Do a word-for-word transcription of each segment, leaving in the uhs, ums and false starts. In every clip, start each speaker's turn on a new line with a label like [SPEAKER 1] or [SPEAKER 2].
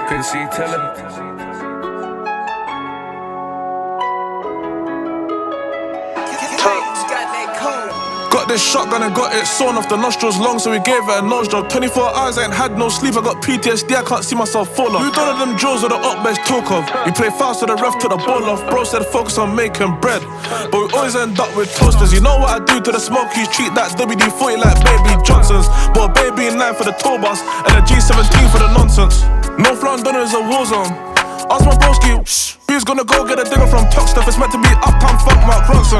[SPEAKER 1] Quincy, tell him.
[SPEAKER 2] Got this shotgun and got it sewn off the nostrils long, so we gave it a nose job. twenty-four hours, I ain't had no sleep, I got P T S D, I can't see myself fall off. Who done all them drills or the up best talk of? We play fast so the ref took the ball off. Bro said focus on making bread, but we always end up with toasters. You know what I do to the smokies, treat that W D forty like Baby Johnson's. But a baby in line for the tour bus and a G seventeen for the nonsense. North London is a war zone. Ask my broski, shh, who's gonna go get a digger from Toxteth? It's meant to be uptown fuck Mark Ronson.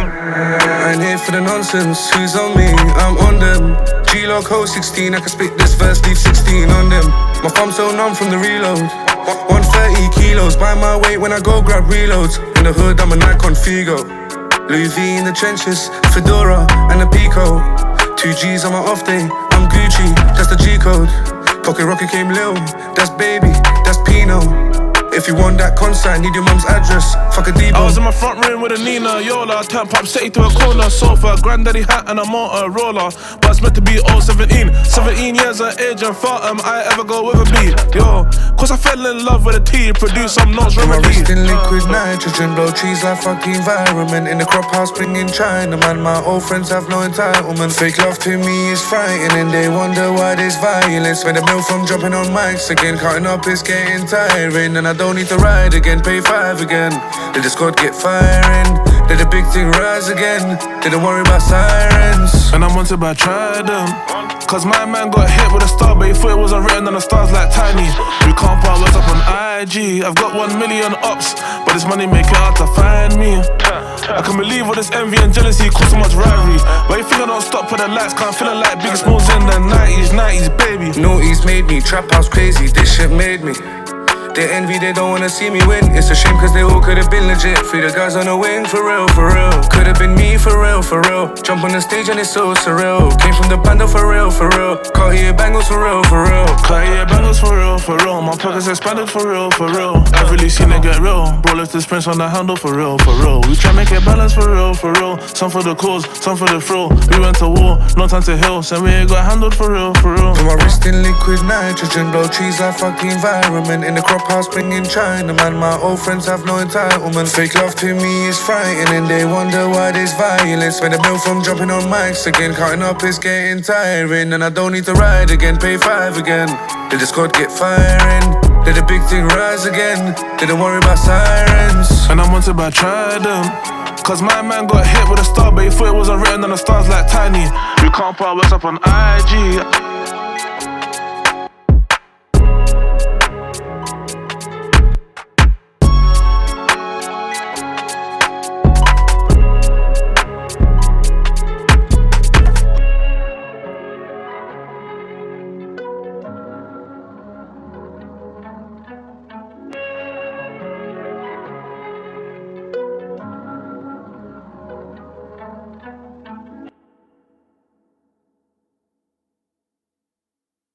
[SPEAKER 1] I ain't here for the nonsense, who's on me? I'm on them. G-Log Ho sixteen, I can spit this verse, leave sixteen on them. My thumb's so numb from the reload. one thirty kilos, buy my weight when I go grab reloads. In the hood, I'm a Nikon Figo. Louis V in the trenches, Fedora and a Pico. Two G's on my off day, I'm Gucci, that's the G-code. Pocket Rocket came Lil, that's Baby, that's Pino. If you want that concert, need your mum's address, fuck a Debo.
[SPEAKER 2] I was in my front room with a Nina Yola, turned pop city to a corner sofa, granddaddy hat and a Motorola. But it's meant to be oh seventeen, seventeen years of age and thought am I ever go with a beat, yo. Cause I fell in love with a T, produce some notes, remedy.
[SPEAKER 1] My wrist in liquid nitrogen, blow trees like fucking environment. In the crop house bringing China, man, my old friends have no entitlement. Fake love to me is frightening, they wonder why there's violence. When the mill from jumping on mics again, cutting up is getting tiring. And I don't need to ride again, pay five again. Did the squad get firing? Did the big thing rise again? Didn't worry about sirens.
[SPEAKER 2] And I'm wanted by Trident, cause my man got hit with a star, but he thought it wasn't written on the stars like Tiny. We can't part what's up on I G. I've got one million ops, but this money make it hard to find me. I can't believe all this envy and jealousy cause so much rivalry. But you think I don't stop for the lights, can't feeling like Big Smalls in the nineties, nineties, baby.
[SPEAKER 1] Noughties made me, trap house crazy, this shit made me. They envy, they don't wanna see me win. It's a shame cause they all could've been legit. Free the guys on the wing, for real, for real. Could've been me, for real, for real. Jump on the stage and it's so surreal. Came from the bando, for real, for real. Cartier bangles, for real, for real.
[SPEAKER 2] Cartier bangles, for real, for real. My pockets expanded, for real, for real. I've really seen it get real. Bro left this prince on the handle, for real, for real. We try make it balance, for real, for real. Some for the cause, some for the thrill. We went to war, no time to heal. So we ain't got handled, for real, for real.
[SPEAKER 1] Put my wrist in liquid nitrogen, blow trees like fucking environment. In the crop house bringing China, man, my old friends have no entitlement. Fake love to me is frightening, they wonder why there's violence. When the bill from jumping on mics again, cutting up is getting tiring. And I don't need to ride again, pay five again. Did the squad get firing? Did the big thing rise again? Didn't worry about sirens.
[SPEAKER 2] And I'm wanted by Trident, cause my man got hit with a star, but he thought it wasn't written on the stars like Tiny. We can't part what's up on I G.